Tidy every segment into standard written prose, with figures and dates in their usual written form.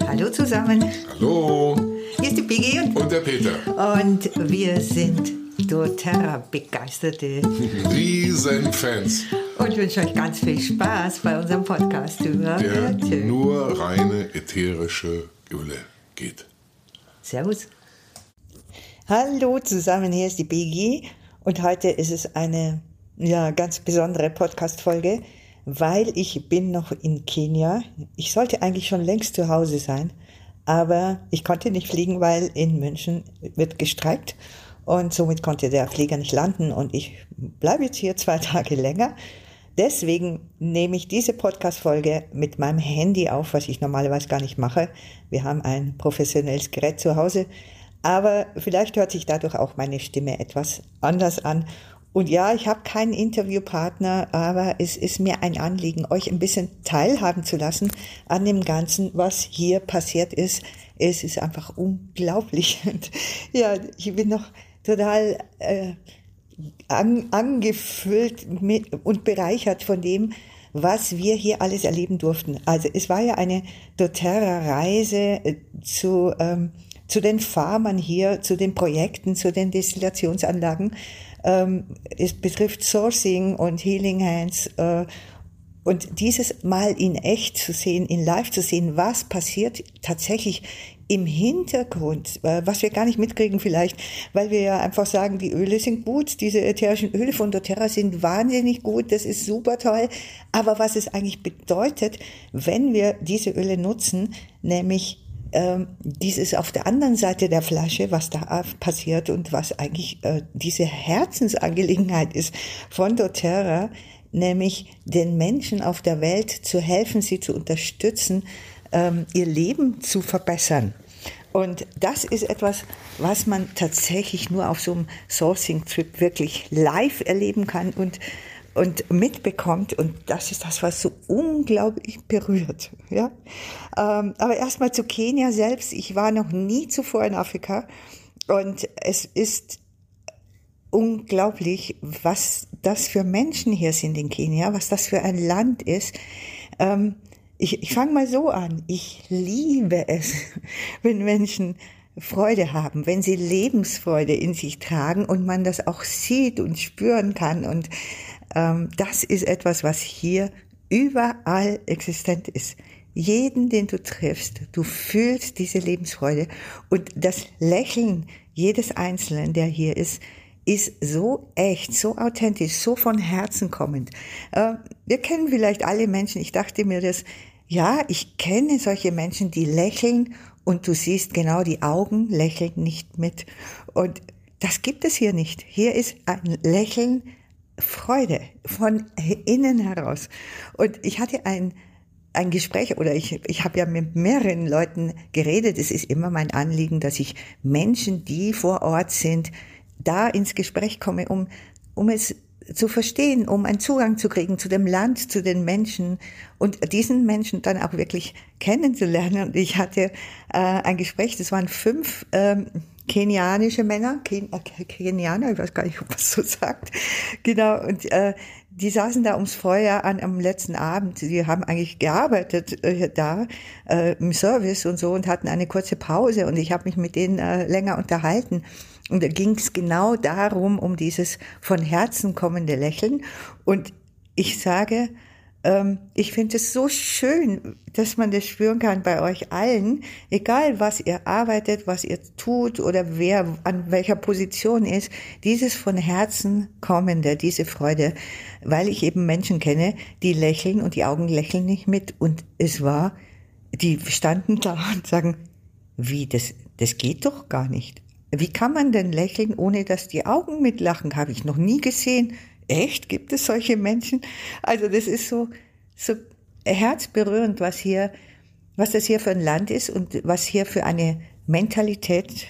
Hallo zusammen. Hallo. Hier ist die Piggy Und der Peter. Und wir sind doTERRA-begeisterte Riesenfans. und wünschen euch ganz viel Spaß bei unserem Podcast über Der nur reine ätherische Öle geht. Servus. Hallo zusammen, hier ist die Piggy und heute ist es eine ganz besondere Podcast-Folge, weil ich bin noch in Kenia. Ich sollte eigentlich schon längst zu Hause sein, aber ich konnte nicht fliegen, weil in München wird gestreikt und somit konnte der Flieger nicht landen und ich bleibe jetzt hier 2 Tage länger. Deswegen nehme ich diese Podcast-Folge mit meinem Handy auf, was ich normalerweise gar nicht mache. Wir haben ein professionelles Gerät zu Hause, aber vielleicht hört sich dadurch auch meine Stimme etwas anders an. Und ja, ich habe keinen Interviewpartner, aber es ist mir ein Anliegen, euch ein bisschen teilhaben zu lassen an dem Ganzen, was hier passiert ist. Es ist einfach unglaublich. Und ja, ich bin noch total angefüllt und bereichert von dem, was wir hier alles erleben durften. Also es war ja eine doTERRA-Reise zu den Farmern hier, zu den Projekten, zu den Destillationsanlagen. Es betrifft Sourcing und Healing Hands. Und dieses Mal in echt zu sehen, in live zu sehen, was passiert tatsächlich im Hintergrund, was wir gar nicht mitkriegen vielleicht, weil wir ja einfach sagen, die Öle sind gut, diese ätherischen Öle von doTERRA sind wahnsinnig gut, das ist super toll. Aber was es eigentlich bedeutet, wenn wir diese Öle nutzen, nämlich dieses auf der anderen Seite der Flasche, was da passiert und was eigentlich diese Herzensangelegenheit ist von doTERRA, nämlich den Menschen auf der Welt zu helfen, sie zu unterstützen, ihr Leben zu verbessern. Und das ist etwas, was man tatsächlich nur auf so einem Sourcing-Trip wirklich live erleben kann und mitbekommt. Und das ist das, was so unglaublich berührt. Ja? Aber erstmal zu Kenia selbst. Ich war noch nie zuvor in Afrika. Und es ist unglaublich, was das für Menschen hier sind in Kenia, was das für ein Land ist. Ich fange mal so an. Ich liebe es, wenn Menschen Freude haben, wenn sie Lebensfreude in sich tragen und man das auch sieht und spüren kann. Und das ist etwas, was hier überall existent ist. Jeden, den du triffst, du fühlst diese Lebensfreude. Und das Lächeln jedes Einzelnen, der hier ist so echt, so authentisch, so von Herzen kommend. Wir kennen vielleicht alle Menschen, ich dachte mir das, ja, ich kenne solche Menschen, die lächeln und du siehst genau, die Augen lächeln nicht mit. Und das gibt es hier nicht. Hier ist ein Lächeln, Freude von innen heraus. Und ich hatte ein Gespräch, oder ich habe ja mit mehreren Leuten geredet. Es ist immer mein Anliegen, dass ich Menschen, die vor Ort sind, da ins Gespräch komme, um es zu verstehen, um einen Zugang zu kriegen zu dem Land, zu den Menschen und diesen Menschen dann auch wirklich kennenzulernen. Und ich hatte ein Gespräch, das waren 5 kenianische Männer, Kenianer, ich weiß gar nicht, ob man es so sagt, genau, und die saßen da ums Feuer am letzten Abend, die haben eigentlich gearbeitet im Service und so und hatten eine kurze Pause und ich habe mich mit denen länger unterhalten. Und da ging es genau darum, um dieses von Herzen kommende Lächeln. Und ich sage, ich finde es so schön, dass man das spüren kann bei euch allen, egal was ihr arbeitet, was ihr tut oder wer an welcher Position ist, dieses von Herzen kommende, diese Freude, weil ich eben Menschen kenne, die lächeln und die Augen lächeln nicht mit. Und die standen da und sagen, wie, das geht doch gar nicht. Wie kann man denn lächeln, ohne dass die Augen mitlachen? Habe ich noch nie gesehen. Echt? Gibt es solche Menschen? Also das ist so herzberührend, was das hier für ein Land ist und was hier für eine Mentalität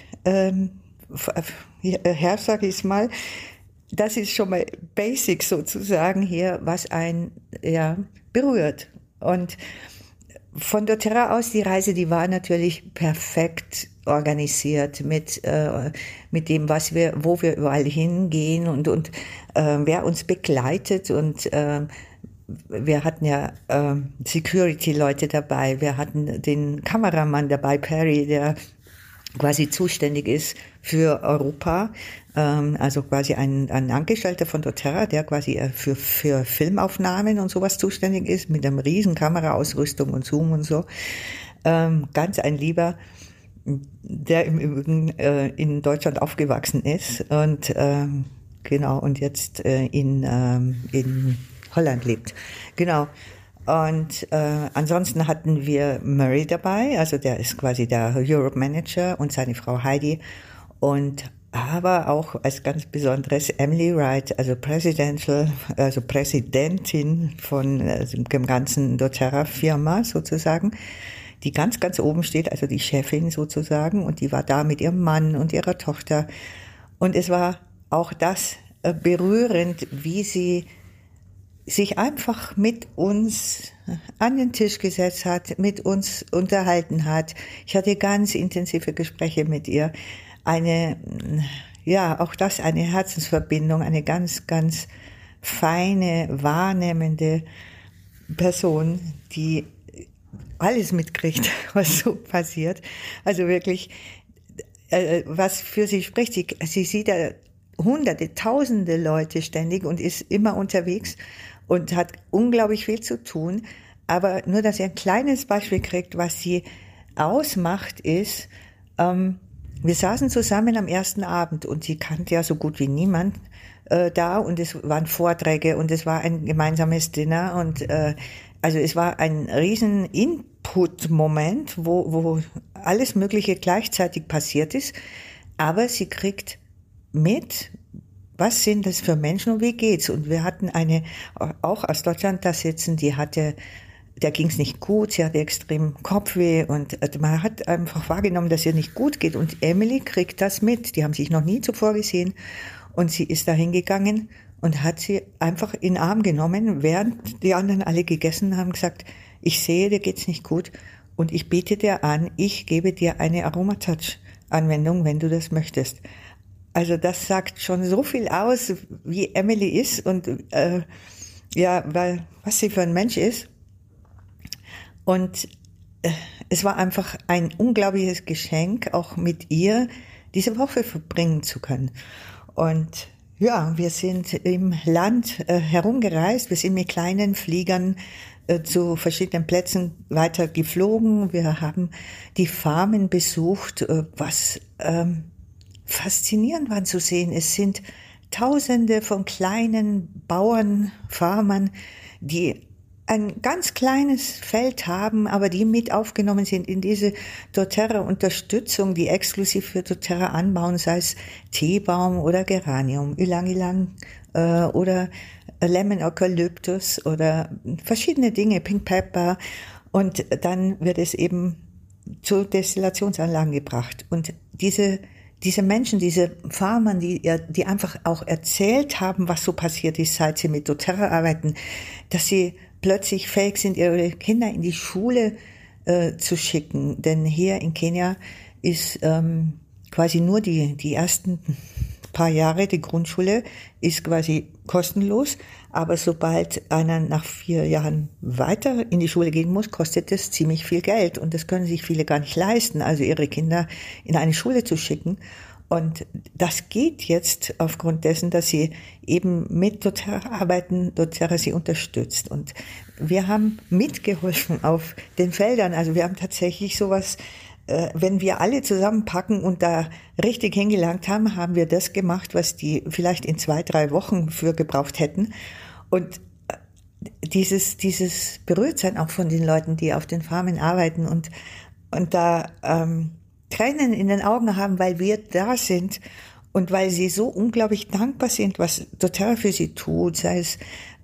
herrscht, sage ich mal. Das ist schon mal basic sozusagen hier, was einen berührt. Und von doTERRA aus, die Reise, die war natürlich perfekt organisiert mit dem, wo wir überall hingehen und wer uns begleitet und wir hatten ja Security-Leute dabei, wir hatten den Kameramann dabei, Perry, der quasi zuständig ist für Europa, also quasi ein Angestellter von doTERRA, der quasi für Filmaufnahmen und sowas zuständig ist, mit einer riesen Kameraausrüstung und Zoom und so. Ganz ein Lieber, der im Übrigen in Deutschland aufgewachsen ist und genau, und jetzt in Holland lebt. Genau. Und ansonsten hatten wir Murray dabei, also der ist quasi der Europe Manager, und seine Frau Heidi. Und aber auch als ganz Besonderes Emily Wright, also Präsidentin von dem ganzen doTERRA-Firma sozusagen, die ganz, ganz oben steht, also die Chefin sozusagen. Und die war da mit ihrem Mann und ihrer Tochter. Und es war auch das berührend, wie sie sich einfach mit uns an den Tisch gesetzt hat, mit uns unterhalten hat. Ich hatte ganz intensive Gespräche mit ihr. Auch das, eine Herzensverbindung, eine ganz, ganz feine, wahrnehmende Person, die alles mitkriegt, was so passiert. Also wirklich, was für sie spricht. Sie sieht ja Hunderte, Tausende Leute ständig und ist immer unterwegs und hat unglaublich viel zu tun. Aber nur, dass ihr ein kleines Beispiel kriegt, was sie ausmacht, ist, wir saßen zusammen am ersten Abend und sie kannte ja so gut wie niemand da, und es waren Vorträge und es war ein gemeinsames Dinner und also es war ein riesen Input-Moment, wo alles Mögliche gleichzeitig passiert ist, aber sie kriegt mit, was sind das für Menschen und wie geht's? Und wir hatten eine, auch aus Deutschland da sitzen, der ging's nicht gut, sie hatte extrem Kopfweh und man hat einfach wahrgenommen, dass ihr nicht gut geht. Und Emily kriegt das mit, die haben sich noch nie zuvor gesehen, und sie ist da hingegangen und hat sie einfach in den Arm genommen, während die anderen alle gegessen haben, gesagt, ich sehe, dir geht's nicht gut und ich biete dir an, ich gebe dir eine Aromatouch-Anwendung, wenn du das möchtest. Also das sagt schon so viel aus, wie Emily ist und weil was sie für ein Mensch ist. Und es war einfach ein unglaubliches Geschenk, auch mit ihr diese Woche verbringen zu können. Und ja, wir sind im Land herumgereist, wir sind mit kleinen Fliegern zu verschiedenen Plätzen weiter geflogen. Wir haben die Farmen besucht, was faszinierend war zu sehen. Es sind Tausende von kleinen Bauern, Farmern, die ein ganz kleines Feld haben, aber die mit aufgenommen sind in diese doTERRA-Unterstützung, die exklusiv für doTERRA anbauen, sei es Teebaum oder Geranium, Ylang-Ylang oder Lemon Eucalyptus oder verschiedene Dinge, Pink Pepper. Und dann wird es eben zu Destillationsanlagen gebracht. Und diese Menschen, diese Farmer, die einfach auch erzählt haben, was so passiert ist, seit sie mit doTERRA arbeiten, dass sie plötzlich fähig sind, ihre Kinder in die Schule zu schicken. Denn hier in Kenia ist quasi nur die ersten paar Jahre, die Grundschule ist quasi kostenlos. Aber sobald einer nach 4 Jahren weiter in die Schule gehen muss, kostet das ziemlich viel Geld. Und das können sich viele gar nicht leisten, also ihre Kinder in eine Schule zu schicken. Und das geht jetzt aufgrund dessen, dass sie eben mit doTERRA arbeiten, doTERRA sie unterstützt. Und wir haben mitgeholfen auf den Feldern. Also wir haben tatsächlich sowas, wenn wir alle zusammenpacken und da richtig hingelangt haben, haben wir das gemacht, was die vielleicht in 2-3 Wochen für gebraucht hätten. Und dieses Berührtsein auch von den Leuten, die auf den Farmen arbeiten und da Tränen in den Augen haben, weil wir da sind und weil sie so unglaublich dankbar sind, was doTERRA für sie tut, sei es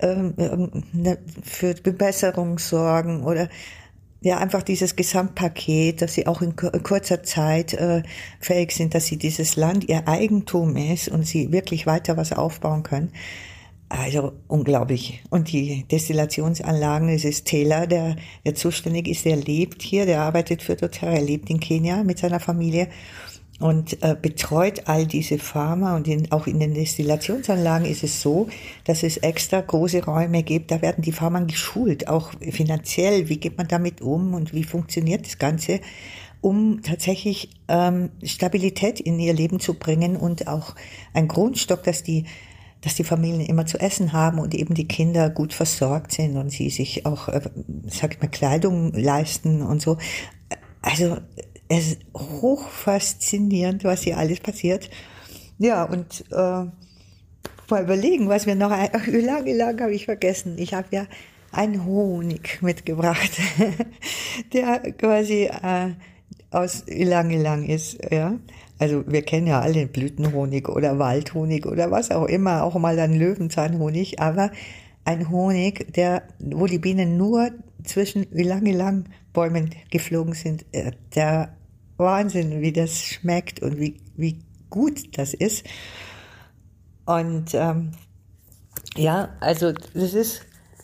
für Bewässerung sorgen oder ja einfach dieses Gesamtpaket, dass sie auch in kurzer Zeit fähig sind, dass sie dieses Land ihr Eigentum ist und sie wirklich weiter was aufbauen können. Also unglaublich. Und die Destillationsanlagen, es ist Taylor, der zuständig ist, der lebt hier, der arbeitet für doTERRA, er lebt in Kenia mit seiner Familie. und betreut all diese Farmer. Und auch in den Destillationsanlagen ist es so, dass es extra große Räume gibt. Da werden die Farmer geschult, auch finanziell. Wie geht man damit um und wie funktioniert das Ganze, um tatsächlich Stabilität in ihr Leben zu bringen und auch ein Grundstock, dass die Familien immer zu essen haben und eben die Kinder gut versorgt sind und sie sich auch, sag ich mal, Kleidung leisten und so. Also es ist hochfaszinierend, was hier alles passiert. Ja, und mal überlegen, was wir noch, lange habe ich vergessen. Ich habe ja einen Honig mitgebracht, der quasi aus Ylang-Ylang ist, ja. Also wir kennen ja alle Blütenhonig oder Waldhonig oder was auch immer, auch mal einen Löwenzahnhonig, aber ein Honig, wo die Bienen nur zwischen Ylang-Ylang-Bäumen geflogen sind, der Wahnsinn, wie das schmeckt und wie gut das ist. Und ja, also das ist,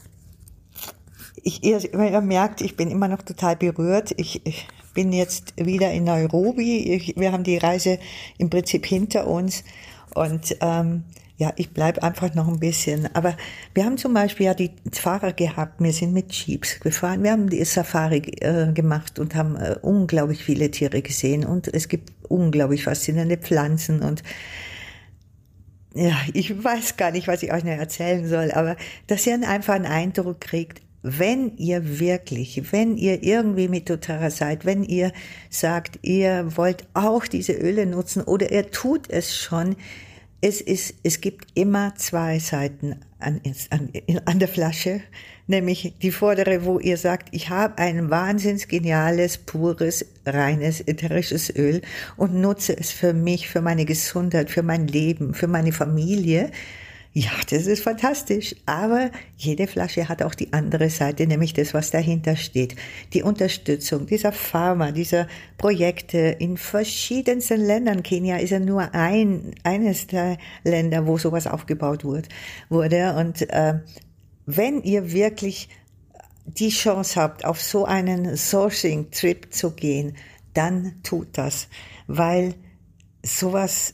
ihr merkt, ich bin immer noch total berührt. Ich bin jetzt wieder in Nairobi. Wir haben die Reise im Prinzip hinter uns und ja, ich bleibe einfach noch ein bisschen. Aber wir haben zum Beispiel ja die Fahrer gehabt, wir sind mit Jeeps gefahren, wir haben die Safari gemacht und haben unglaublich viele Tiere gesehen und es gibt unglaublich faszinierende Pflanzen und ja, ich weiß gar nicht, was ich euch noch erzählen soll, aber dass ihr einfach einen Eindruck kriegt, wenn ihr irgendwie mit doTERRA seid, wenn ihr sagt, ihr wollt auch diese Öle nutzen oder ihr tut es schon, es gibt immer zwei Seiten an der Flasche, nämlich die vordere, wo ihr sagt, ich habe ein wahnsinns geniales, pures, reines, ätherisches Öl und nutze es für mich, für meine Gesundheit, für mein Leben, für meine Familie. Ja, das ist fantastisch. Aber jede Flasche hat auch die andere Seite, nämlich das, was dahinter steht. Die Unterstützung dieser Farmer, dieser Projekte in verschiedensten Ländern. Kenia ist ja nur eines der Länder, wo sowas aufgebaut wurde. Und wenn ihr wirklich die Chance habt, auf so einen Sourcing-Trip zu gehen, dann tut das. Weil sowas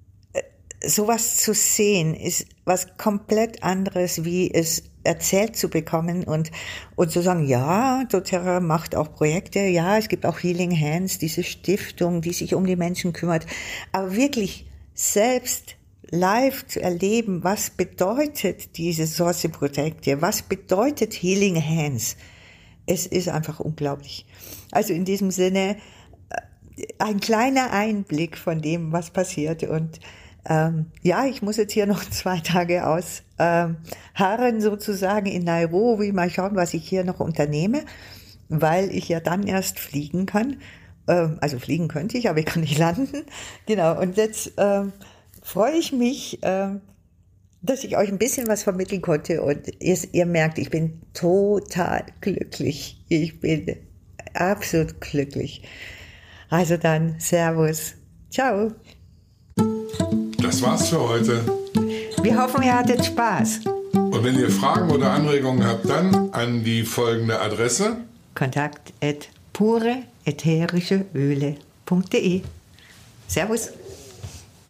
zu sehen ist was komplett anderes, wie es erzählt zu bekommen und zu sagen, ja, doTERRA macht auch Projekte, ja, es gibt auch Healing Hands, diese Stiftung, die sich um die Menschen kümmert, aber wirklich selbst live zu erleben, was bedeutet diese Sourcing-Projekte, was bedeutet Healing Hands, es ist einfach unglaublich. Also in diesem Sinne, ein kleiner Einblick von dem, was passiert und ja, ich muss jetzt hier noch 2 Tage ausharren sozusagen in Nairobi, mal schauen, was ich hier noch unternehme, weil ich ja dann erst fliegen kann. Also fliegen könnte ich, aber ich kann nicht landen. Genau, und jetzt freue ich mich, dass ich euch ein bisschen was vermitteln konnte und ihr merkt, ich bin total glücklich. Ich bin absolut glücklich. Also dann, Servus. Ciao. Das war's für heute. Wir hoffen, ihr hattet Spaß. Und wenn ihr Fragen oder Anregungen habt, dann an die folgende Adresse: kontakt@pureätherischeöle.de. Servus.